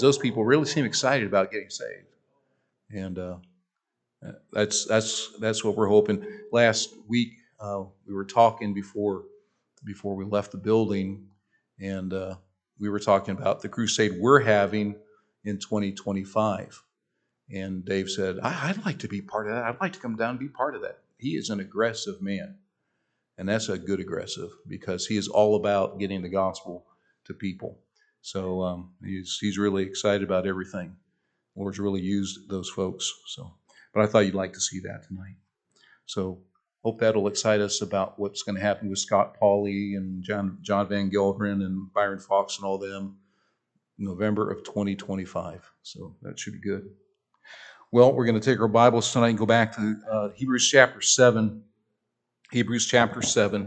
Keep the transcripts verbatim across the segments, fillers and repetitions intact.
those people really seem excited about getting saved. And uh, that's that's that's what we're hoping. Last week uh, we were talking before before we left the building, and uh, we were talking about the crusade we're having in twenty twenty-five. And Dave said, I- I'd like to be part of that. I'd like to come down and be part of that. He is an aggressive man, and that's a good aggressive because he is all about getting the gospel to people. So um, he's he's really excited about everything. The Lord's really used those folks. So, but I thought you'd like to see that tonight. So hope that'll excite us about what's going to happen with Scott Pauley and John John Van Gelderen and Byron Fox and all them in November of twenty twenty-five. So that should be good. Well, we're going to take our Bibles tonight and go back to uh, Hebrews chapter seven. Hebrews chapter seven.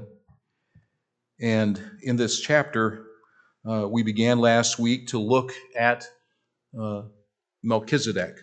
And in this chapter, uh, we began last week to look at uh, Melchizedek.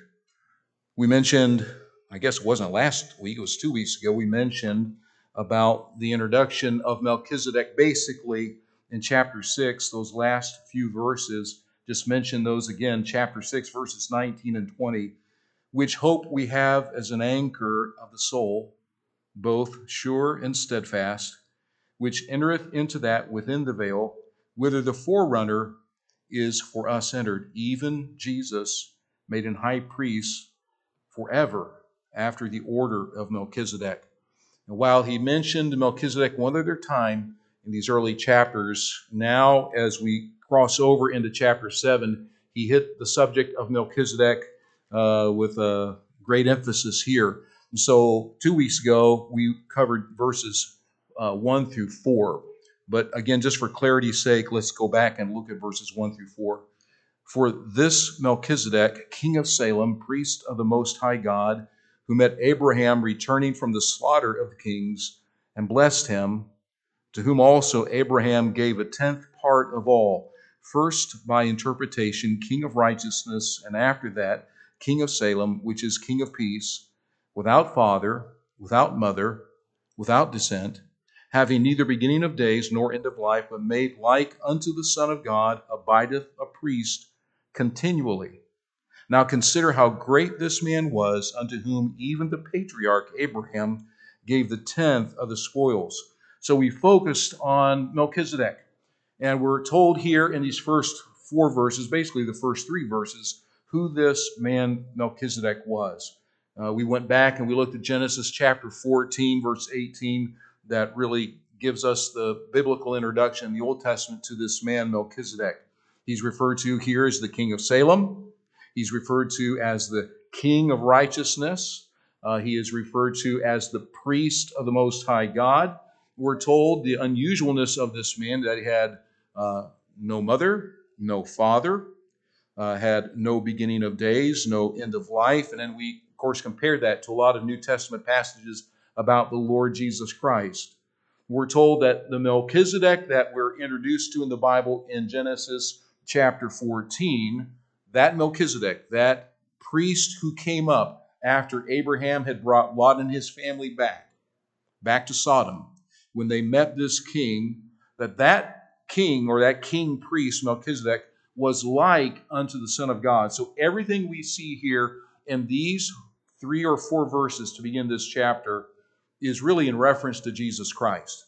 We mentioned, I guess it wasn't last week, it was two weeks ago, we mentioned about the introduction of Melchizedek basically in chapter six, those last few verses. Just mention those again, chapter six, verses nineteen and twenty, which hope we have as an anchor of the soul, both sure and steadfast, which entereth into that within the veil, whither the forerunner is for us entered, even Jesus, made an high priest forever after the order of Melchizedek. And while he mentioned Melchizedek one other time in these early chapters, now as we cross over into chapter seven, he hit the subject of Melchizedek uh, with a great emphasis here. And so two weeks ago, we covered verses uh, one through four. But again, just for clarity's sake, let's go back and look at verses one through four. For this Melchizedek, king of Salem, priest of the Most High God, who met Abraham returning from the slaughter of the kings, and blessed him, to whom also Abraham gave a tenth part of all, first by interpretation, king of righteousness, and after that, king of Salem, which is king of peace, without father, without mother, without descent, having neither beginning of days nor end of life, but made like unto the Son of God, abideth a priest continually. Now consider how great this man was, unto whom even the patriarch Abraham gave the tenth of the spoils. So we focused on Melchizedek, and we're told here in these first four verses, basically the first three verses, who this man Melchizedek was. Uh, we went back and we looked at Genesis chapter fourteen, verse eighteen, that really gives us the biblical introduction in the Old Testament to this man Melchizedek. He's referred to here as the king of Salem. He's referred to as the king of righteousness. Uh, he is referred to as the priest of the Most High God. We're told the unusualness of this man, that he had uh, no mother, no father, uh, had no beginning of days, no end of life. And then we, of course, compare that to a lot of New Testament passages about the Lord Jesus Christ. We're told that the Melchizedek that we're introduced to in the Bible in Genesis chapter fourteen, that Melchizedek, that priest who came up after Abraham had brought Lot and his family back, back to Sodom, when they met this king, that that king or that king priest, Melchizedek, was like unto the Son of God. So everything we see here in these three or four verses to begin this chapter is really in reference to Jesus Christ.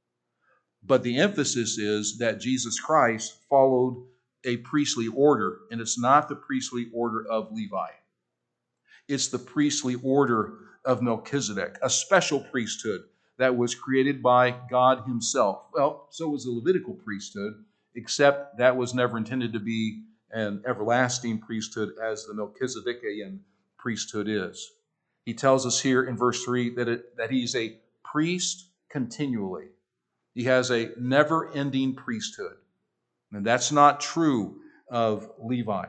But the emphasis is that Jesus Christ followed a priestly order, and it's not the priestly order of Levi. It's the priestly order of Melchizedek, a special priesthood that was created by God himself. Well, so was the Levitical priesthood, except that was never intended to be an everlasting priesthood as the Melchizedekian priesthood is. He tells us here in verse three that, it, that he's a priest continually. He has a never-ending priesthood. And that's not true of Levi.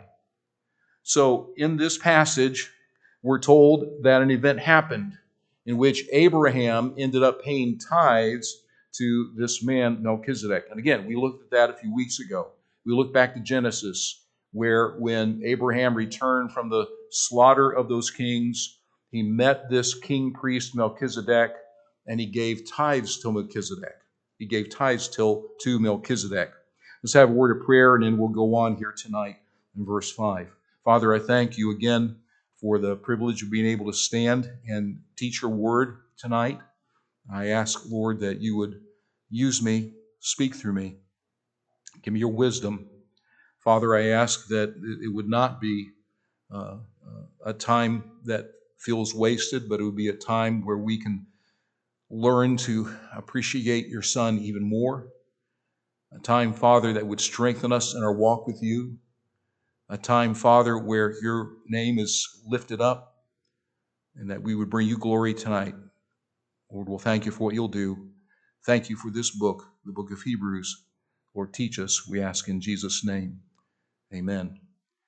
So in this passage, we're told that an event happened in which Abraham ended up paying tithes to this man Melchizedek. And again, we looked at that a few weeks ago. We look back to Genesis, where when Abraham returned from the slaughter of those kings, he met this king priest Melchizedek, and he gave tithes to Melchizedek. He gave tithes till to Melchizedek. Let's have a word of prayer, and then we'll go on here tonight in verse five. Father, I thank you again for the privilege of being able to stand and teach your word tonight. I ask, Lord, that you would use me, speak through me. Give me your wisdom. Father, I ask that it would not be uh, a time that feels wasted, but it would be a time where we can learn to appreciate your Son even more. A time, Father, that would strengthen us in our walk with you. A time, Father, where your name is lifted up and that we would bring you glory tonight. Lord, we'll thank you for what you'll do. Thank you for this book, the book of Hebrews. Lord, teach us, we ask in Jesus' name. Amen.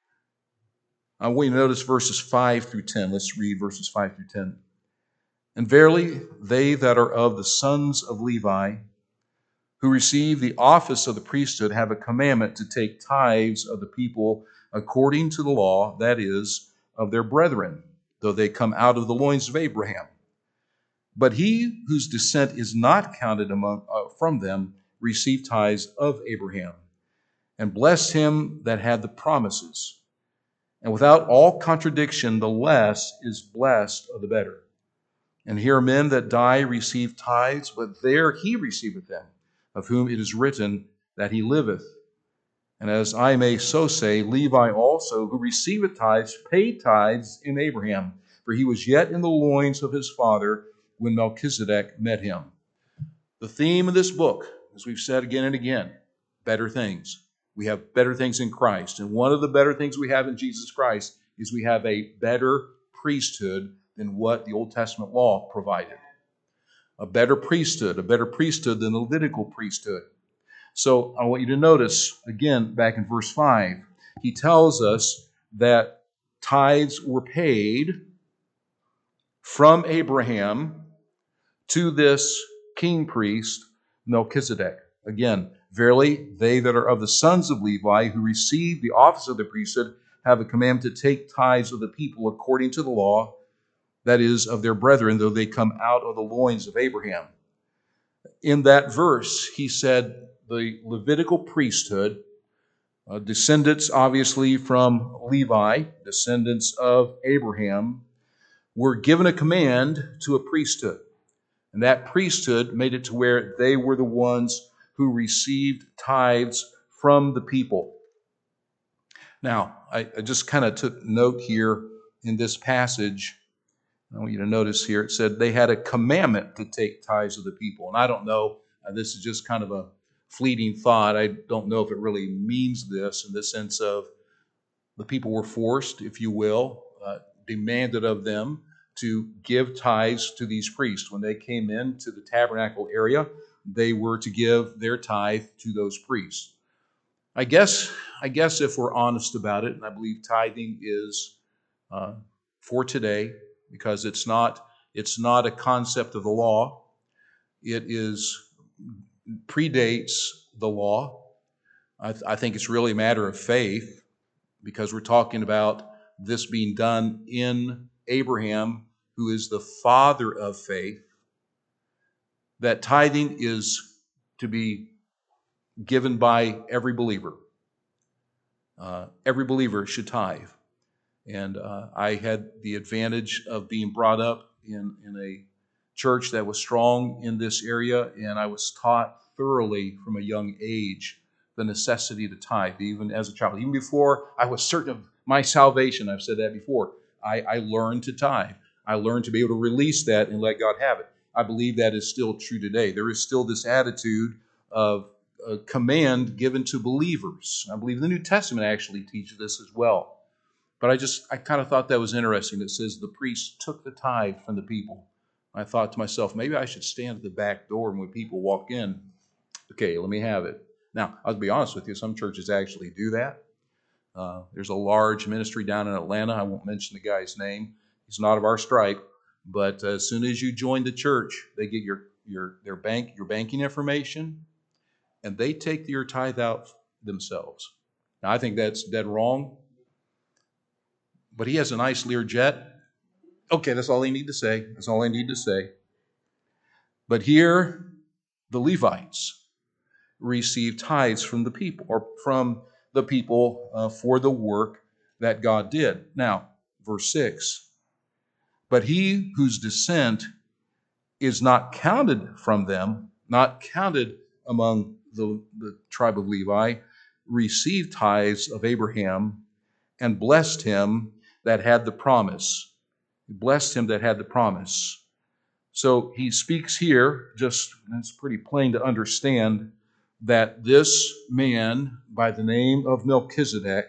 I want you to notice verses five through ten. Let's read verses five through ten. And verily, they that are of the sons of Levi, who receive the office of the priesthood, have a commandment to take tithes of the people according to the law, that is, of their brethren, though they come out of the loins of Abraham. But he whose descent is not counted among uh, from them received tithes of Abraham, and blessed him that had the promises. And without all contradiction, the less is blessed of the better. And here men that die receive tithes, but there he receiveth them, of whom it is written that he liveth. And as I may so say, Levi also, who receiveth tithes, paid tithes in Abraham, for he was yet in the loins of his father when Melchizedek met him. The theme of this book, as we've said again and again, better things. We have better things in Christ. And one of the better things we have in Jesus Christ is we have a better priesthood than what the Old Testament law provided. A better priesthood, a better priesthood than the Levitical priesthood. So I want you to notice, again, back in verse five, he tells us that tithes were paid from Abraham to this king priest, Melchizedek. Again, verily, they that are of the sons of Levi, who receive the office of the priesthood, have a commandment to take tithes of the people according to the law, that is, of their brethren, though they come out of the loins of Abraham. In that verse, he said the Levitical priesthood, uh, descendants obviously from Levi, descendants of Abraham, were given a command to a priesthood. And that priesthood made it to where they were the ones who received tithes from the people. Now, I, I just kind of took note here in this passage. I want you to notice here, it said they had a commandment to take tithes of the people. And I don't know, uh, this is just kind of a fleeting thought. I don't know if it really means this in the sense of the people were forced, if you will, uh, demanded of them to give tithes to these priests. When they came into the tabernacle area, they were to give their tithe to those priests. I guess, I guess if we're honest about it, and I believe tithing is uh, for today, because it's not, it's not a concept of the law. It is predates the law. I, th- I think it's really a matter of faith, because we're talking about this being done in Abraham, who is the father of faith, that tithing is to be given by every believer. Uh, every believer should tithe. And uh, I had the advantage of being brought up in, in a church that was strong in this area, and I was taught thoroughly from a young age the necessity to tithe, even as a child. Even before I was certain of my salvation, I've said that before, I, I learned to tithe. I learned to be able to release that and let God have it. I believe that is still true today. There is still this attitude of a command given to believers. I believe the New Testament actually teaches this as well. But I just, I kind of thought that was interesting. It says the priest took the tithe from the people. I thought to myself, maybe I should stand at the back door, and when people walk in, okay, let me have it. Now, I'll be honest with you, some churches actually do that. Uh, there's a large ministry down in Atlanta. I won't mention the guy's name. He's not of our stripe. But as soon as you join the church, they get your, your, their bank, your banking information, and they take your tithe out themselves. Now, I think that's dead wrong. But he has a nice Learjet. Okay, that's all I need to say. That's all I need to say. But here, the Levites receive tithes from the people, or from the people uh, for the work that God did. Now, verse six, but he whose descent is not counted from them, not counted among the, the tribe of Levi, received tithes of Abraham and blessed him that had the promise. He blessed him that had the promise. So he speaks here, just, it's pretty plain to understand, that this man by the name of Melchizedek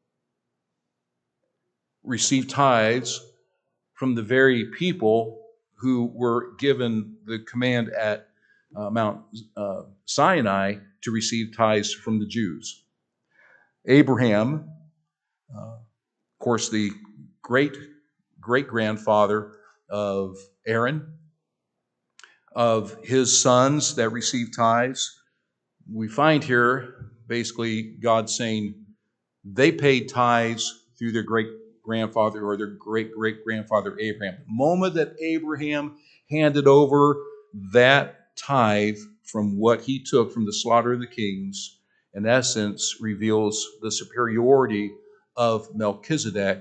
received tithes from the very people who were given the command at uh, Mount uh, Sinai to receive tithes from the Jews. Abraham, uh, of course, the great great grandfather of Aaron, of his sons that received tithes. We find here basically God saying they paid tithes through their great grandfather or their great great grandfather Abraham. The moment that Abraham handed over that tithe from what he took from the slaughter of the kings, in essence reveals the superiority of Melchizedek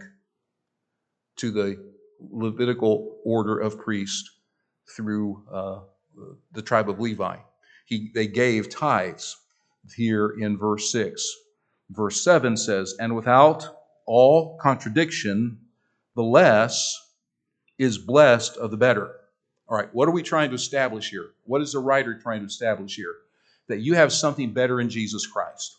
to the Levitical order of priests through uh, the tribe of Levi. He, they gave tithes here in verse six. Verse seven says, and without all contradiction, the less is blessed of the better. All right, what are we trying to establish here? What is the writer trying to establish here? That you have something better in Jesus Christ.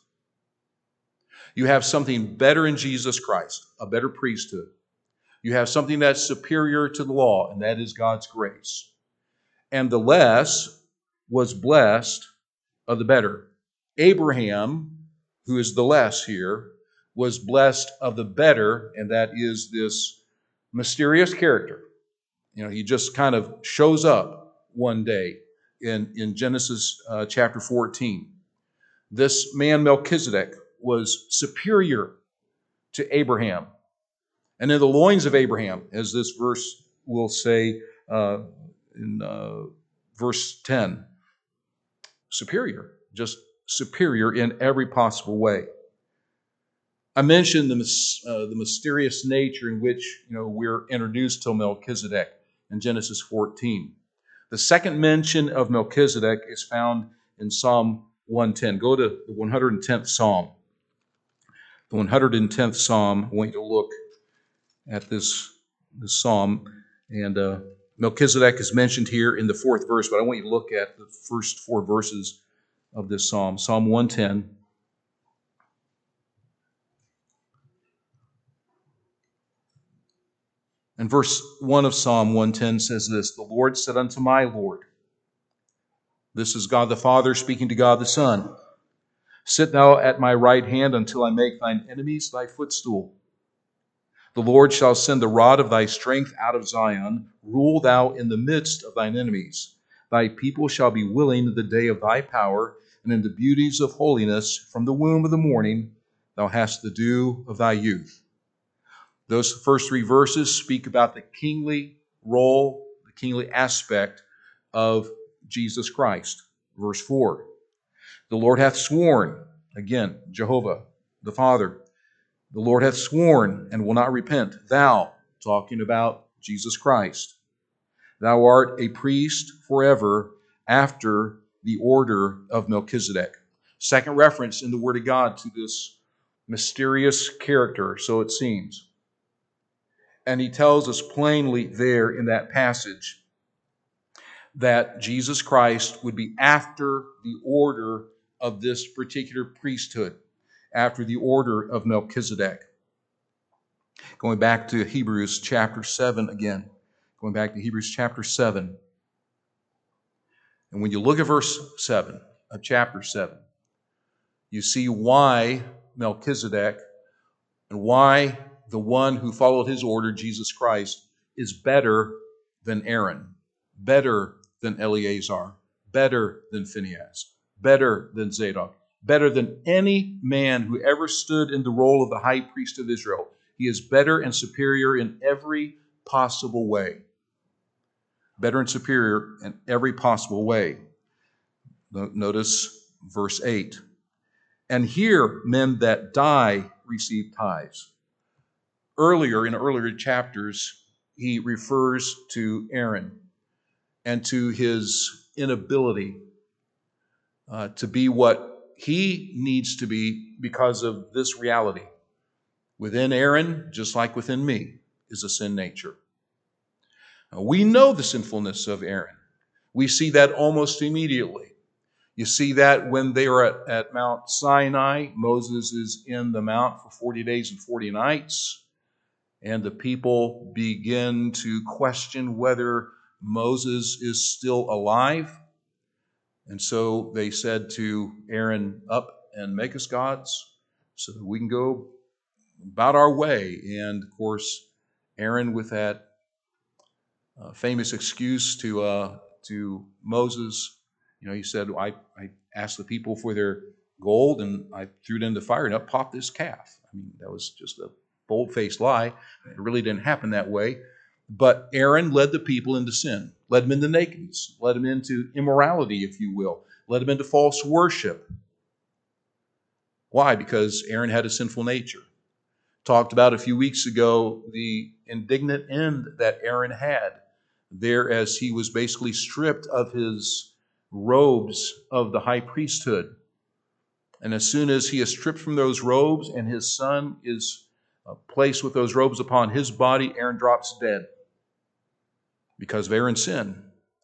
You have something better in Jesus Christ, a better priesthood. You have something that's superior to the law, and that is God's grace. And the less was blessed of the better. Abraham, who is the less here, was blessed of the better, and that is this mysterious character. You know, he just kind of shows up one day in, in Genesis uh, chapter fourteen. This man Melchizedek was superior to Abraham. And in the loins of Abraham, as this verse will say uh, in uh, verse ten, superior, just superior in every possible way. I mentioned the, uh, the mysterious nature in which you know we're introduced to Melchizedek in Genesis fourteen. The second mention of Melchizedek is found in Psalm one ten. Go to the one hundred tenth Psalm. The one hundred tenth Psalm, I want you to look at this, this psalm. And uh, Melchizedek is mentioned here in the fourth verse, but I want you to look at the first four verses of this psalm. Psalm one ten. And verse one of Psalm one ten says this, the Lord said unto my Lord, this is God the Father speaking to God the Son, sit thou at my right hand until I make thine enemies thy footstool. The Lord shall send the rod of thy strength out of Zion. Rule thou in the midst of thine enemies. Thy people shall be willing in the day of thy power, and in the beauties of holiness. From the womb of the morning thou hast the dew of thy youth. Those first three verses speak about the kingly role, the kingly aspect of Jesus Christ. Verse four, the Lord hath sworn, again, Jehovah, the Father, the Lord hath sworn and will not repent. Thou, talking about Jesus Christ, thou art a priest forever after the order of Melchizedek. Second reference in the Word of God to this mysterious character, so it seems. And he tells us plainly there in that passage that Jesus Christ would be after the order of this particular priesthood, after the order of Melchizedek. Going back to Hebrews chapter seven again. Going back to Hebrews chapter seven. And when you look at verse seven of chapter seven, you see why Melchizedek and why the one who followed his order, Jesus Christ, is better than Aaron, better than Eleazar, better than Phinehas, better than Zadok, better than any man who ever stood in the role of the high priest of Israel. He is better and superior in every possible way. Better and superior in every possible way. Notice verse eight. And here, men that die receive tithes. Earlier, in earlier chapters, he refers to Aaron and to his inability uh, to be what he needs to be because of this reality. Within Aaron, just like within me, is a sin nature. Now, we know the sinfulness of Aaron. We see that almost immediately. You see that when they are at, at Mount Sinai, Moses is in the mount for forty days and forty nights, and the people begin to question whether Moses is still alive. And so they said to Aaron, "Up and make us gods so that we can go about our way." And of course, Aaron, with that uh, famous excuse to uh, to Moses, you know, he said, I, I asked the people for their gold and I threw it in the fire and up popped this calf. I mean, that was just a bold-faced lie. It really didn't happen that way. But Aaron led the people into sin, led them into nakedness, led them into immorality, if you will, led them into false worship. Why? Because Aaron had a sinful nature. Talked about a few weeks ago the indignant end that Aaron had there as he was basically stripped of his robes of the high priesthood. And as soon as he is stripped from those robes and his son is placed with those robes upon his body, Aaron drops dead because of Aaron's sin.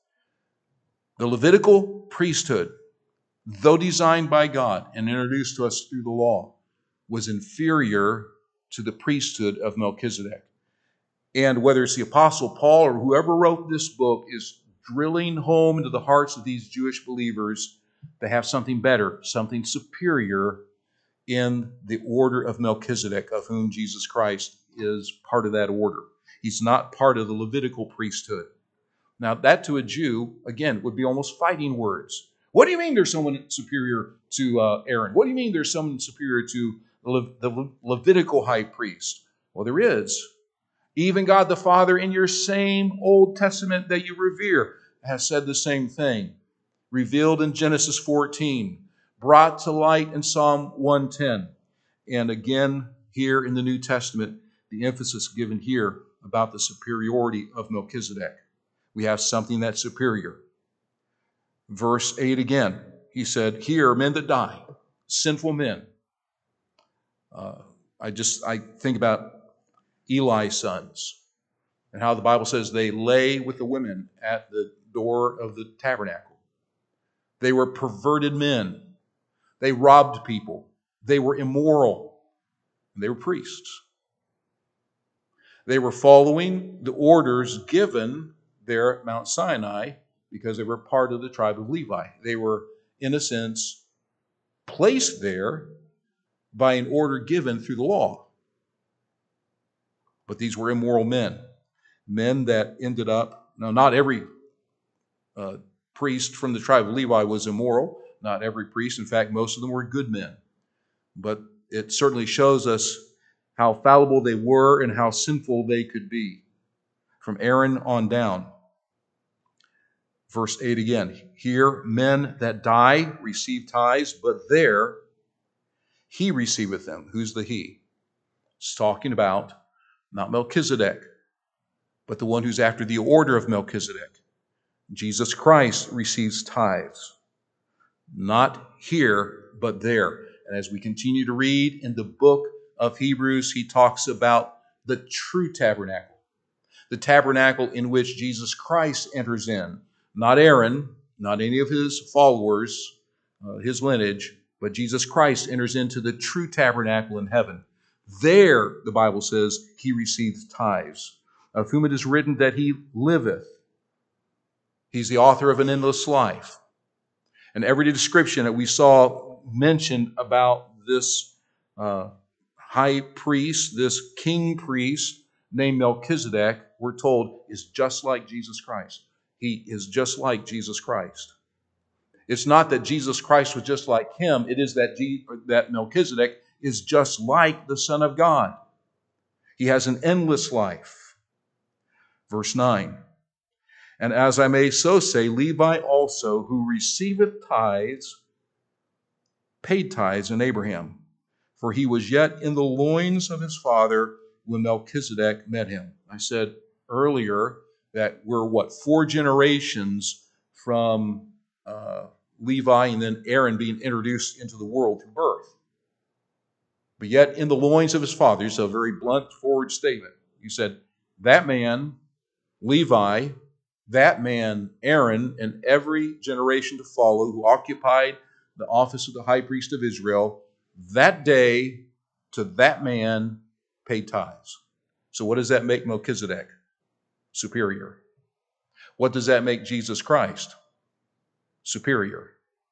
The Levitical priesthood, though designed by God and introduced to us through the law, was inferior to the priesthood of Melchizedek. And whether it's the Apostle Paul or whoever wrote this book is drilling home into the hearts of these Jewish believers to have something better, something superior in the order of Melchizedek, of whom Jesus Christ is part of that order. He's not part of the Levitical priesthood. Now, that to a Jew, again, would be almost fighting words. What do you mean there's someone superior to uh, Aaron? What do you mean there's someone superior to the, Le- the Le- Levitical high priest? Well, there is. Even God the Father in your same Old Testament that you revere has said the same thing. Revealed in Genesis fourteen, brought to light in Psalm one ten. And again, here in the New Testament, the emphasis given here about the superiority of Melchizedek. We have something that's superior. Verse eight again, he said, here, men that die, sinful men. Uh, I just, I think about Eli's sons and how the Bible says they lay with the women at the door of the tabernacle. They were perverted men. They robbed people. They were immoral. And they were priests. They were following the orders given there at Mount Sinai because they were part of the tribe of Levi. They were, in a sense, placed there by an order given through the law. But these were immoral men. Men that ended up, now not every uh, priest from the tribe of Levi was immoral. Not every priest. In fact, most of them were good men. But it certainly shows us how fallible they were and how sinful they could be. From Aaron on down. Verse eight again. Here, men that die receive tithes, but there he receiveth them. Who's the he? It's talking about not Melchizedek, but the one who's after the order of Melchizedek. Jesus Christ receives tithes. Not here, but there. And as we continue to read in the book of Hebrews, he talks about the true tabernacle. The tabernacle in which Jesus Christ enters in. Not Aaron, not any of his followers, uh, his lineage, but Jesus Christ enters into the true tabernacle in heaven. There, the Bible says, he receives tithes, of whom it is written that he liveth. He's the author of an endless life. And every description that we saw mentioned about this uh, high priest, this king priest named Melchizedek, we're told, is just like Jesus Christ. He is just like Jesus Christ. It's not that Jesus Christ was just like him. It is that, G- that Melchizedek is just like the Son of God. He has an endless life. Verse nine. And as I may so say, Levi also, who receiveth tithes, paid tithes in Abraham, for he was yet in the loins of his father when Melchizedek met him. I said earlier that we're, what, four generations from uh, Levi and then Aaron being introduced into the world through birth. But yet in the loins of his father, it's a very blunt, forward statement. You said, that man, Levi, that man, Aaron, and every generation to follow who occupied the office of the high priest of Israel, that day to that man paid tithes. So what does that make Melchizedek? Superior. What does that make Jesus Christ? Superior.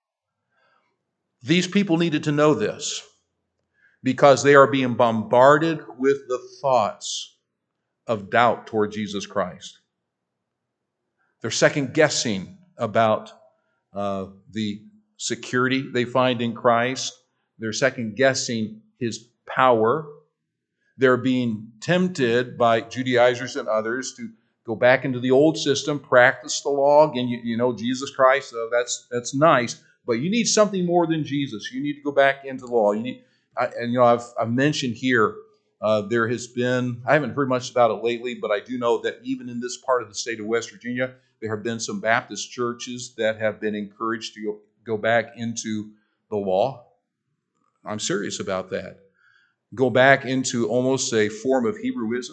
These people needed to know this because they are being bombarded with the thoughts of doubt toward Jesus Christ. They're second guessing about uh, the security they find in Christ. They're second guessing his power. They're being tempted by Judaizers and others to go back into the old system, practice the law. Again, you, you know, Jesus Christ, uh, that's that's nice, but you need something more than Jesus. You need to go back into the law. You need, I, and you know, I've, I've mentioned here, uh, there has been, I haven't heard much about it lately, but I do know that even in this part of the state of West Virginia, there have been some Baptist churches that have been encouraged to go, go back into the law. I'm serious about that. Go back into almost a form of Hebrewism.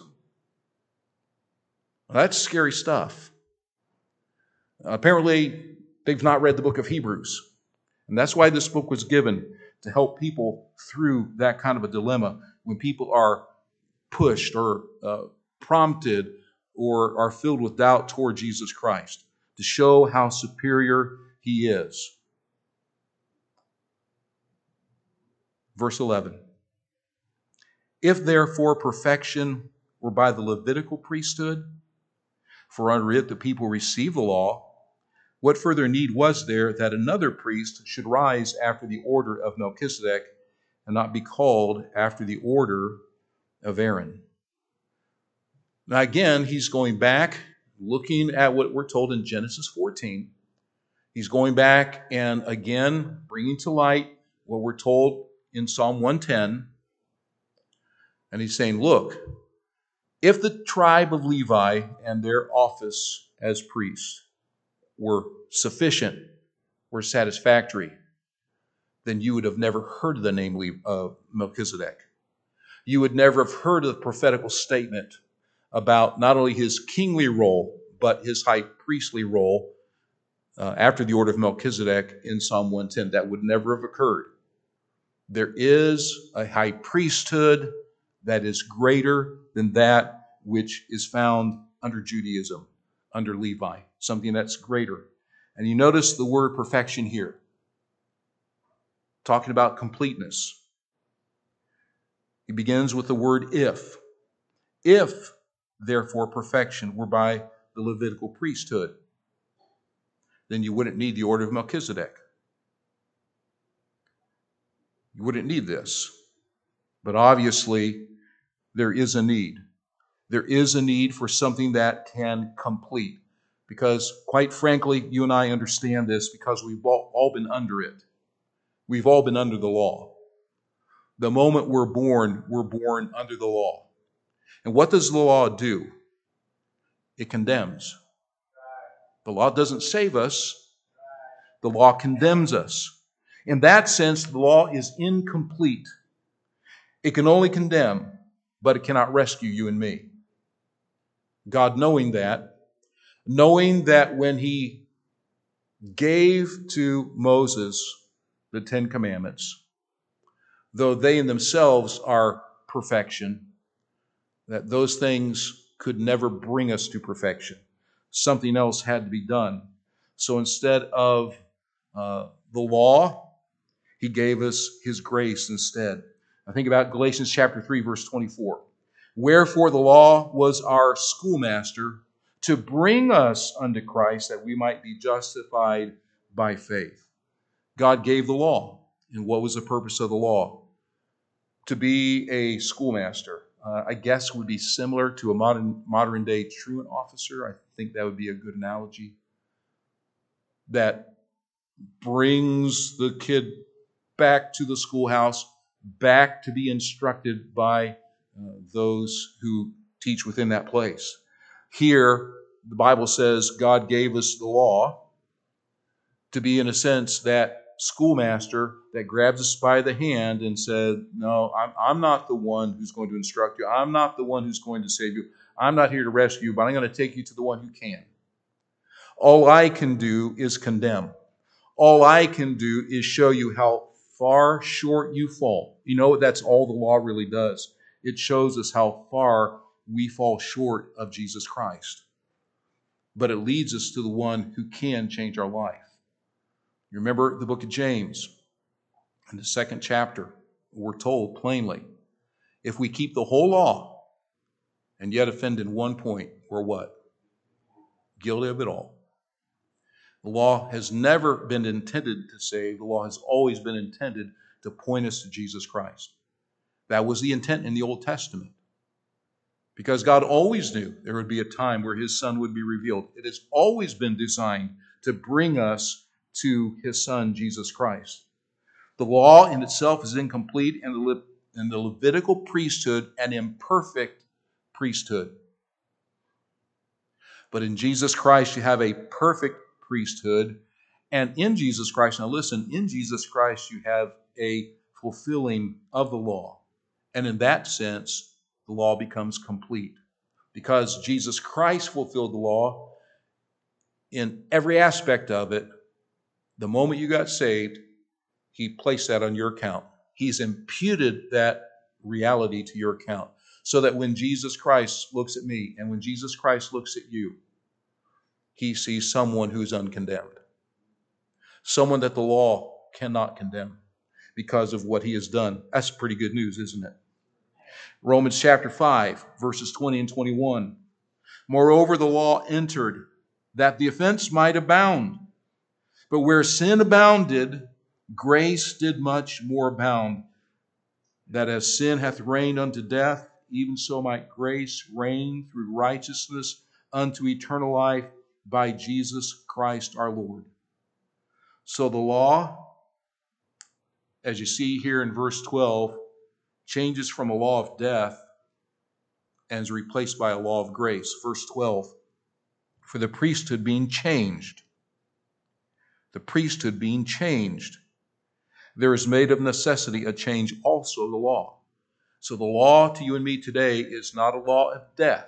Well, that's scary stuff. Uh, apparently, they've not read the book of Hebrews. And that's why this book was given, to help people through that kind of a dilemma when people are pushed or uh, prompted or are filled with doubt toward Jesus Christ, to show how superior he is. Verse eleven. If therefore perfection were by the Levitical priesthood, for under it the people received the law, what further need was there that another priest should rise after the order of Melchizedek and not be called after the order of Aaron? Now again, he's going back, looking at what we're told in Genesis fourteen. He's going back and again bringing to light what we're told in Psalm one ten. And he's saying, look, if the tribe of Levi and their office as priests were sufficient, were satisfactory, then you would have never heard of the name of Melchizedek. You would never have heard of the prophetical statement about not only his kingly role, but his high priestly role uh, after the order of Melchizedek in Psalm one ten. That would never have occurred. There is a high priesthood that is greater than that which is found under Judaism, under Levi, something that's greater. And you notice the word perfection here, talking about completeness. He begins with the word if. If, therefore, perfection were by the Levitical priesthood, then you wouldn't need the order of Melchizedek. You wouldn't need this. But obviously, there is a need. There is a need for something that can complete. Because, quite frankly, you and I understand this because we've all been under it. We've all been under the law. The moment we're born, we're born under the law. And what does the law do? It condemns. The law doesn't save us. The law condemns us. In that sense, the law is incomplete. It can only condemn, but it cannot rescue you and me. God, knowing that, knowing that when he gave to Moses the Ten Commandments, though they in themselves are perfection, that those things could never bring us to perfection. Something else had to be done. So instead of uh, the law, he gave us his grace instead. I think about Galatians chapter three, verse twenty-four. Wherefore the law was our schoolmaster to bring us unto Christ, that we might be justified by faith. God gave the law. And what was the purpose of the law? To be a schoolmaster. Uh, I guess would be similar to a modern modern day truant officer. I think that would be a good analogy. That brings the kid back to the schoolhouse, back to be instructed by uh, those who teach within that place. Here, the Bible says God gave us the law to be, in a sense, that schoolmaster that grabs us by the hand and said, no, I'm, I'm not the one who's going to instruct you. I'm not the one who's going to save you. I'm not here to rescue you, but I'm going to take you to the one who can. All I can do is condemn. All I can do is show you how far short you fall. You know, that's all the law really does. It shows us how far we fall short of Jesus Christ. But it leads us to the one who can change our life. You remember the book of James, in the second chapter, we're told plainly, if we keep the whole law and yet offend in one point, we're what? Guilty of it all. The law has never been intended to save. The law has always been intended to point us to Jesus Christ. That was the intent in the Old Testament. Because God always knew there would be a time where His Son would be revealed. It has always been designed to bring us to His Son, Jesus Christ. The law in itself is incomplete, and the, Le- and the Levitical priesthood an imperfect priesthood. But in Jesus Christ, you have a perfect priesthood. And in Jesus Christ, now listen, in Jesus Christ, you have a fulfilling of the law. And in that sense, the law becomes complete. Because Jesus Christ fulfilled the law in every aspect of it, the moment you got saved, He placed that on your account. He's imputed that reality to your account. So that when Jesus Christ looks at me and when Jesus Christ looks at you, He sees someone who's uncondemned. Someone that the law cannot condemn because of what He has done. That's pretty good news, isn't it? Romans chapter five, verses twenty and twenty-one. Moreover, the law entered that the offense might abound. But where sin abounded, grace did much more abound, that as sin hath reigned unto death, even so might grace reign through righteousness unto eternal life by Jesus Christ our Lord. So the law, as you see here in verse twelve, changes from a law of death and is replaced by a law of grace. Verse twelve, for the priesthood being changed, the priesthood being changed, there is made of necessity a change also of the law. So the law to you and me today is not a law of death.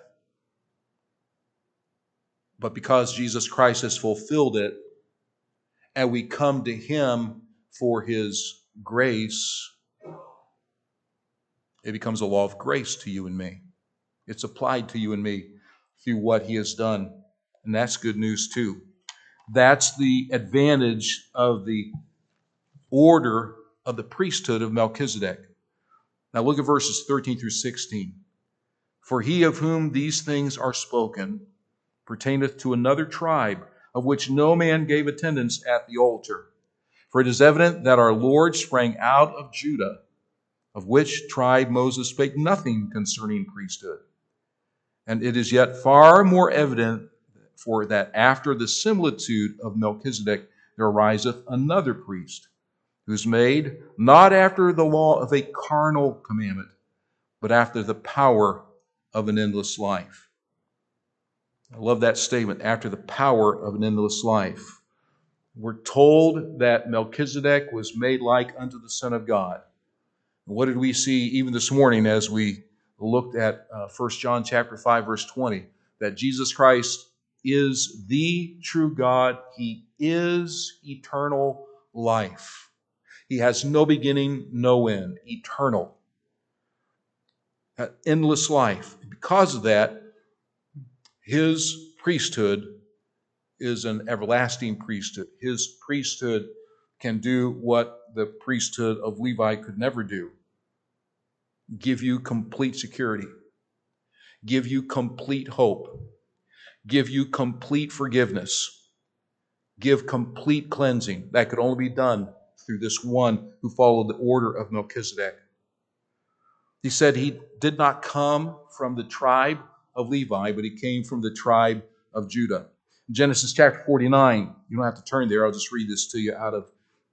But because Jesus Christ has fulfilled it, and we come to Him for His grace, it becomes a law of grace to you and me. It's applied to you and me through what He has done. And that's good news too. That's the advantage of the order of the priesthood of Melchizedek. Now look at verses thirteen through sixteen. For he of whom these things are spoken pertaineth to another tribe, of which no man gave attendance at the altar. For it is evident that our Lord sprang out of Judah, of which tribe Moses spake nothing concerning priesthood. And it is yet far more evident for that after the similitude of Melchizedek there ariseth another priest, who is made not after the law of a carnal commandment, but after the power of an endless life. I love that statement, after the power of an endless life. We're told that Melchizedek was made like unto the Son of God. And what did we see even this morning as we looked at uh, First John chapter five, verse twenty? That Jesus Christ is the true God. He is eternal life. He has no beginning, no end, eternal. Endless life. Because of that, His priesthood is an everlasting priesthood. His priesthood can do what the priesthood of Levi could never do. Give you complete security. Give you complete hope. Give you complete forgiveness. Give complete cleansing. That could only be done through this one who followed the order of Melchizedek. He said he did not come from the tribe of Levi, but he came from the tribe of Judah. In Genesis chapter forty-nine, you don't have to turn there, I'll just read this to you out of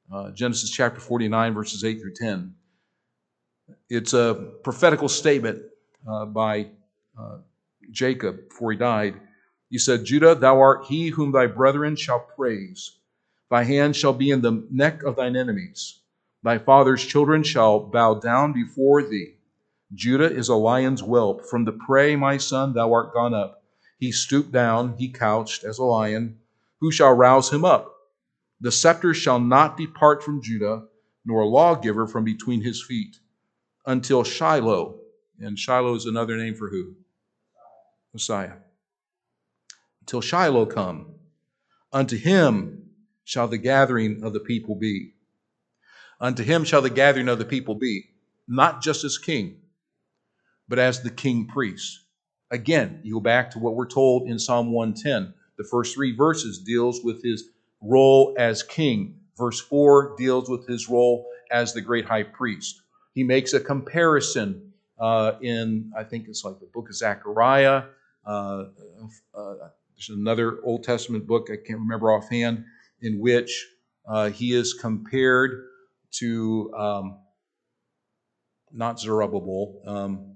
uh, Genesis chapter forty-nine, verses eight through ten. It's a prophetical statement uh, by uh, Jacob before he died. He said, Judah, thou art he whom thy brethren shall praise. Thy hand shall be in the neck of thine enemies. Thy father's children shall bow down before thee. Judah is a lion's whelp. From the prey, my son, thou art gone up. He stooped down, he couched as a lion. Who shall rouse him up? The scepter shall not depart from Judah, nor a lawgiver from between his feet, until Shiloh. And Shiloh is another name for who? Messiah. Until Shiloh come. Unto him shall the gathering of the people be. Unto him shall the gathering of the people be, not just as king, but as the king priest. Again, you go back to what we're told in Psalm one ten. The first three verses deals with his role as king. Verse four deals with his role as the great high priest. He makes a comparison uh, in, I think it's like the book of Zechariah. Uh, uh, there's another Old Testament book, I can't remember offhand, in which uh, he is compared to, um, not Zerubbabel, um,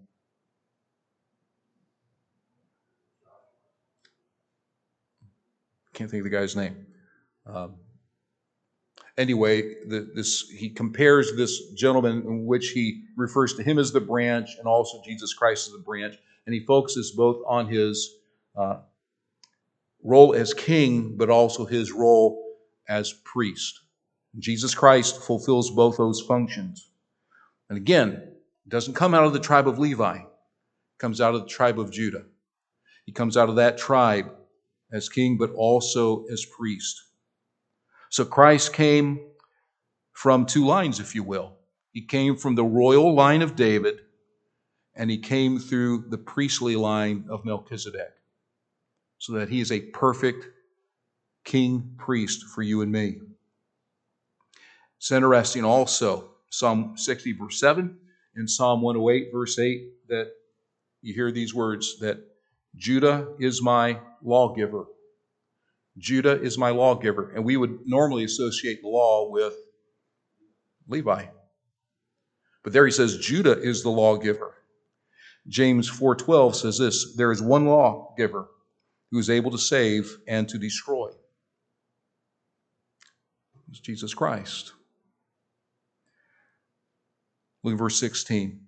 can't think of the guy's name. Um, anyway, the, this he compares this gentleman in which he refers to him as the branch and also Jesus Christ as the branch, and he focuses both on his uh, role as king, but also his role as priest. Jesus Christ fulfills both those functions. And again, it doesn't come out of the tribe of Levi. It comes out of the tribe of Judah. He comes out of that tribe as king, but also as priest. So Christ came from two lines, if you will. He came from the royal line of David, and he came through the priestly line of Melchizedek, so that he is a perfect king priest for you and me. It's interesting also, Psalm sixty, verse seven, and Psalm one oh eight, verse eight, that you hear these words, that Judah is my lawgiver. Judah is my lawgiver. And we would normally associate the law with Levi. But there he says, Judah is the lawgiver. James four twelve says this, there is one lawgiver who is able to save and to destroy. It's Jesus Christ. Look at verse sixteen.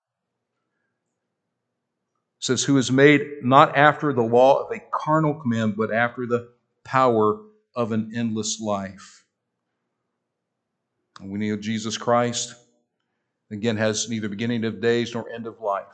It says, who is made not after the law of a carnal command, but after the power of an endless life. And we know Jesus Christ, again, has neither beginning of days nor end of life.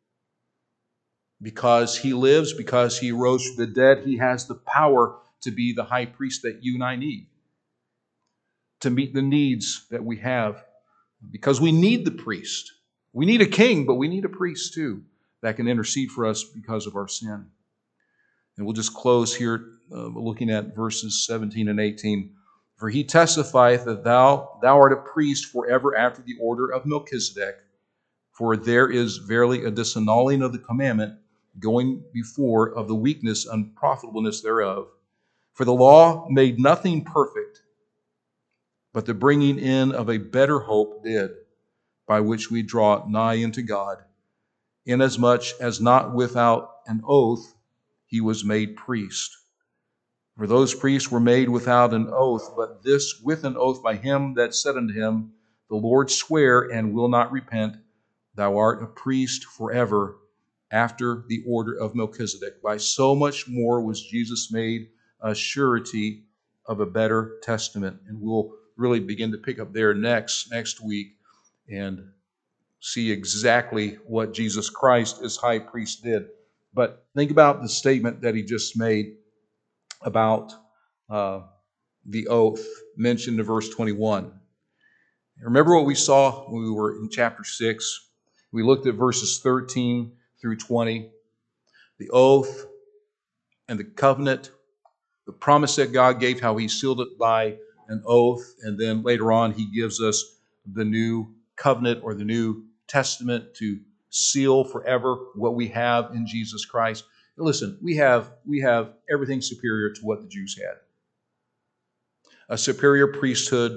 Because he lives, because he rose from the dead, he has the power to be the high priest that you and I need, to meet the needs that we have. Because we need the priest. We need a king, but we need a priest too that can intercede for us because of our sin. And we'll just close here uh, looking at verses seventeen and eighteen. For he testifieth that thou, thou art a priest forever after the order of Melchizedek. For there is verily a disannulling of the commandment going before of the weakness and unprofitableness thereof. For the law made nothing perfect, but the bringing in of a better hope did, by which we draw nigh unto God, inasmuch as not without an oath he was made priest. For those priests were made without an oath, but this with an oath by him that said unto him, the Lord swear and will not repent, thou art a priest forever after the order of Melchizedek. By so much more was Jesus made a surety of a better testament. And we'll really begin to pick up there next, next week and see exactly what Jesus Christ as high priest did. But think about the statement that he just made about uh, the oath mentioned in verse twenty-one. Remember what we saw when we were in chapter six? We looked at verses thirteen through twenty. The oath and the covenant, the promise that God gave, how he sealed it by an oath, and then later on he gives us the new covenant or the new testament to seal forever what we have in Jesus Christ. Listen, we have we have everything superior to what the Jews had. A superior priesthood,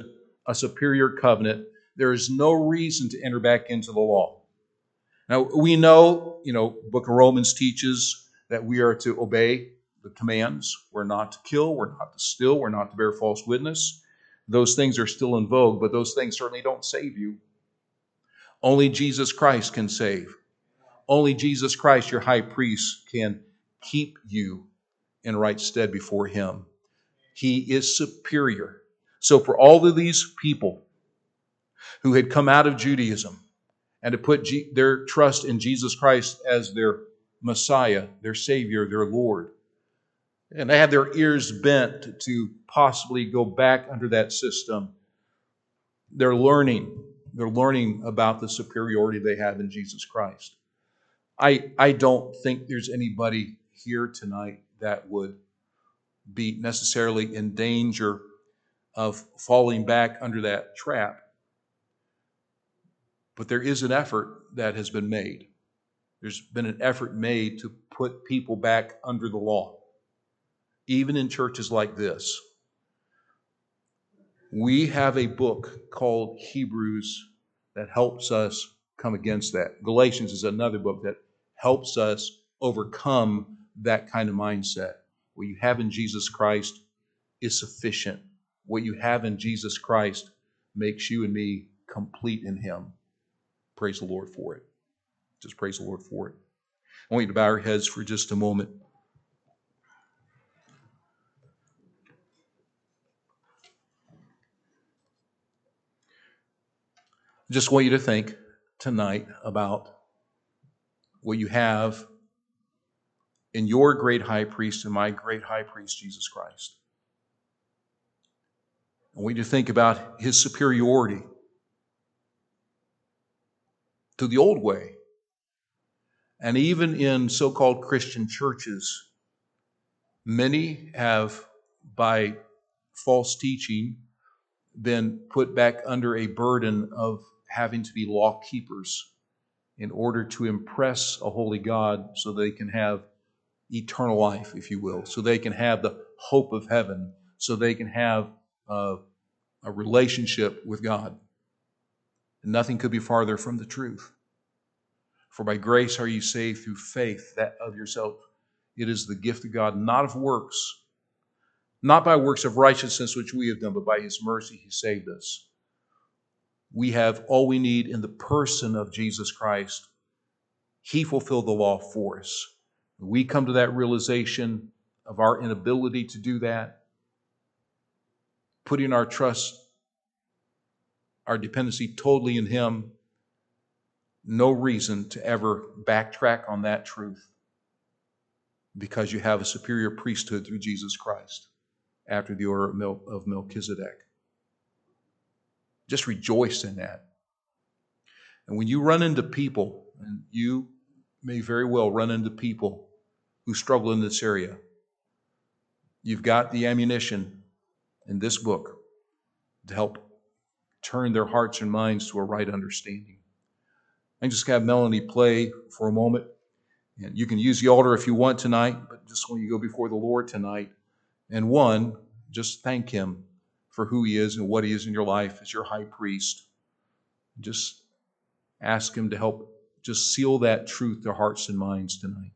a superior covenant, there is no reason to enter back into the law. Now, we know, you know, the book of Romans teaches that we are to obey the commands. We're not to kill, we're not to steal, we're not to bear false witness. Those things are still in vogue, but those things certainly don't save you. Only Jesus Christ can save. Only Jesus Christ, your high priest, can keep you in right stead before Him. He is superior. So for all of these people who had come out of Judaism and to put G- their trust in Jesus Christ as their Messiah, their Savior, their Lord, and they had their ears bent to possibly go back under that system, they're learning. They're learning about the superiority they have in Jesus Christ. I, I don't think there's anybody here tonight that would be necessarily in danger of falling back under that trap. But there is an effort that has been made. There's been an effort made to put people back under the law, even in churches like this. We have a book called Hebrews that helps us come against that. Galatians is another book that helps us overcome that kind of mindset. What you have in Jesus Christ is sufficient. What you have in Jesus Christ makes you and me complete in Him. Praise the Lord for it. Just praise the Lord for it. I want you to bow your heads for just a moment. I just want you to think tonight about what you have in your great high priest and my great high priest, Jesus Christ. I want you to think about His superiority to the old way. And even in so-called Christian churches, many have, by false teaching, been put back under a burden of having to be law keepers in order to impress a holy God so they can have eternal life, if you will, so they can have the hope of heaven, so they can have a, a relationship with God. And nothing could be farther from the truth. For by grace are you saved through faith, that of yourself. It is the gift of God, not of works, not by works of righteousness which we have done, but by His mercy He saved us. We have all we need in the person of Jesus Christ. He fulfilled the law for us. When we come to that realization of our inability to do that, putting our trust, our dependency totally in Him, no reason to ever backtrack on that truth, because you have a superior priesthood through Jesus Christ after the order of, Mel- of Melchizedek. Just rejoice in that. And when you run into people, and you may very well run into people who struggle in this area, you've got the ammunition in this book to help turn their hearts and minds to a right understanding. I just have Melanie play for a moment. And you can use the altar if you want tonight, but just when you go before the Lord tonight, and one, just thank Him for who He is and what He is in your life as your high priest. Just ask Him to help just seal that truth to hearts and minds tonight.